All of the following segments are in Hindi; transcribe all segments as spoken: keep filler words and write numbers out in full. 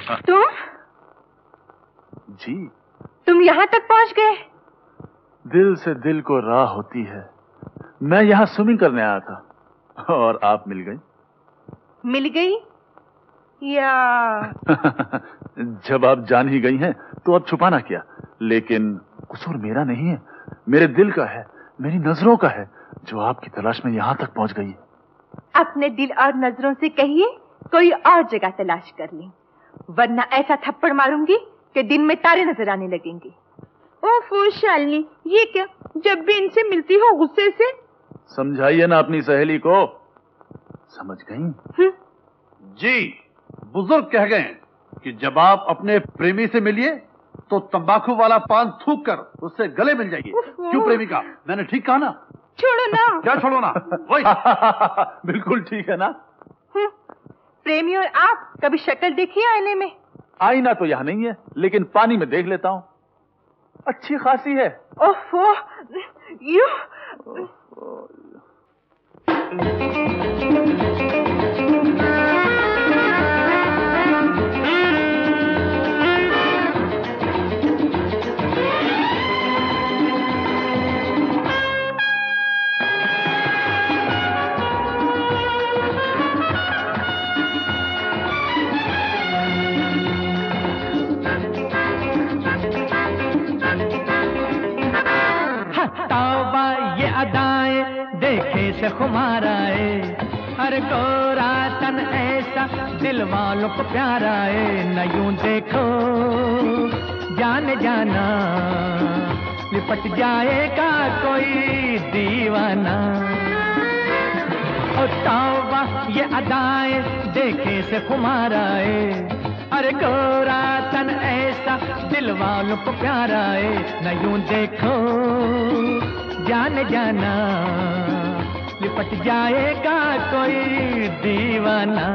तुम? जी। तुम यहाँ तक पहुँच गए? दिल से दिल को राह होती है। मैं यहाँ स्विमिंग करने आया था और आप मिल गई। मिल गई या? जब आप जान ही गई हैं तो अब छुपाना क्या। लेकिन कसूर मेरा नहीं है, मेरे दिल का है, मेरी नजरों का है, जो आपकी तलाश में यहाँ तक पहुँच गई है। अपने दिल और नजरों से कहिए कोई और जगह तलाश कर लें, वरना ऐसा थप्पड़ मारूंगी कि दिन में तारे नजर आने लगेंगे। ओफो शालिनी, ये क्या, जब भी इनसे मिलती हो गुस्से से। समझाइए ना अपनी सहेली को। समझ गई? जी, बुजुर्ग कह गए कि जब आप अपने प्रेमी से मिलिए तो तंबाकू वाला पान थूक कर उससे गले मिल जाइए। क्यों प्रेमिका, मैंने ठीक कहा ना? छोड़ो ना। क्या छोड़ो ना? वही। बिल्कुल ठीक है ना। प्रेमी और आप कभी शक्ल देखी आईने में? आईना तो यहाँ नहीं है, लेकिन पानी में देख लेता हूँ। अच्छी खासी है। ओफो, यू। देखे से खुमारा है, हर गोरा तन ऐसा दिल वालों को प्यारा है। न यूं देखो जान जाना, लिपट जाएगा कोई दीवाना। ओ तौबा ये अदाएं देखे से खुमारा है, अरे गोरा तन ऐसा दिल वालों को प्यारा है। न यूं देखो जान जाना, लिपट जाएगा कोई दीवाना।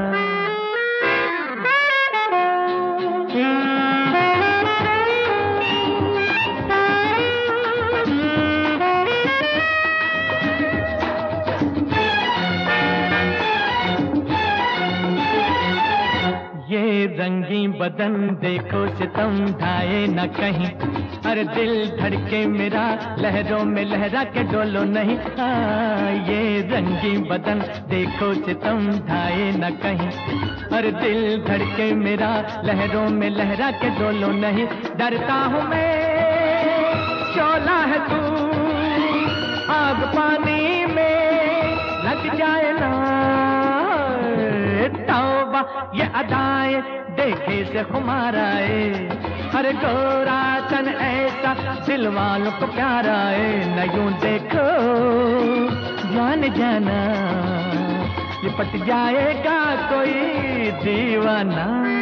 ये रंगी बदन देखो सितम ढाए न कहीं, अरे दिल धड़के मेरा लहरों में लहरा के डोलो नहीं। हाँ, ये रंगी बदन देखो सितम ढाए न कहीं, अरे दिल धड़के मेरा लहरों में लहरा के डोलो नहीं। डरता हूँ मैं शोला है तू, आग पानी में लग जाए ना। तौबा ये अदाएं देखे से खुमारा है, हर गोरा तन ऐसा दिल वालों को प्यारा है। न यूं देखो जान जाना, लिपट जाएगा कोई दीवाना।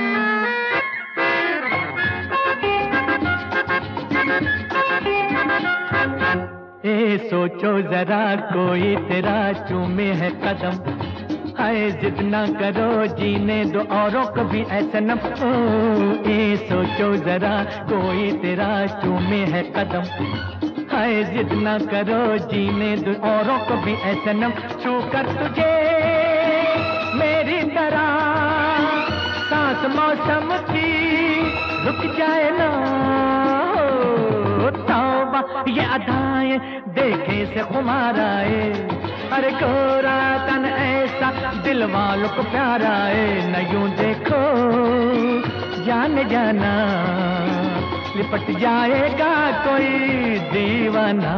ए सोचो जरा कोई तेरा चूमे है कदम, हाय जिद ना करो जीने दो औरों को भी ऐसा न। ओ ए सोचो जरा कोई तेरा चूमे है कदम, हाय जिद ना करो जीने दो औरों को भी ऐसा न। छू कर तुझे मेरी तरह सांस मौसम की रुक जाए ना। तौबा ये अदाएं देखे से खुमारा है, अरे गोरा तन ऐसा दिल वालों को प्यारा है। न यूं देखो जान जाना, लिपट जाएगा कोई दीवाना।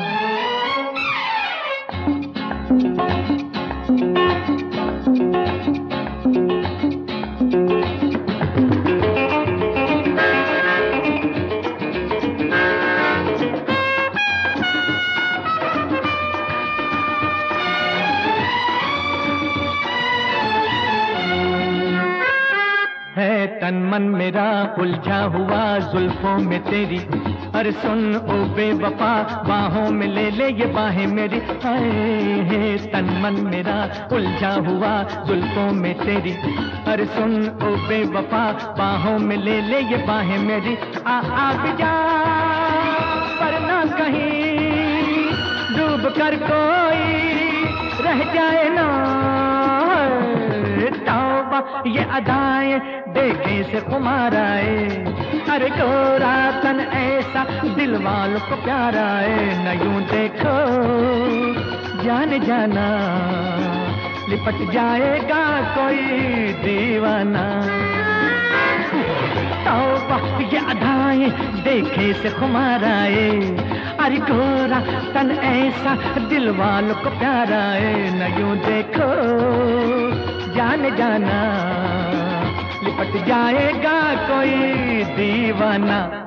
तन मन मेरा उलझा हुआ जुल्फों में तेरी, अरे सुन ओ बेवफा बाहों में ले ले ये बाहें मेरी। हाय हे तन मन मेरा उलझा हुआ जुल्फों में तेरी, अरे सुन ओ बेवफा बाहों में ले ले ये बाहें मेरी। आ आ भी जा पर ना कहीं डूब कर कोई रह जाए ना। तौबा तौबा ये अदाएं देखे से खुमार आए, अरे गोरा तन ऐसा दिल वालों को प्यार आए, न यूं देखो जान जाना लिपट जाएगा कोई दीवाना। तौबा ये अदाएं देखे से खुमार आए, अरे गोरा तन ऐसा दिल वालों को प्यार आए, न यूं देखो जान जाना लिपट जाएगा कोई दीवाना।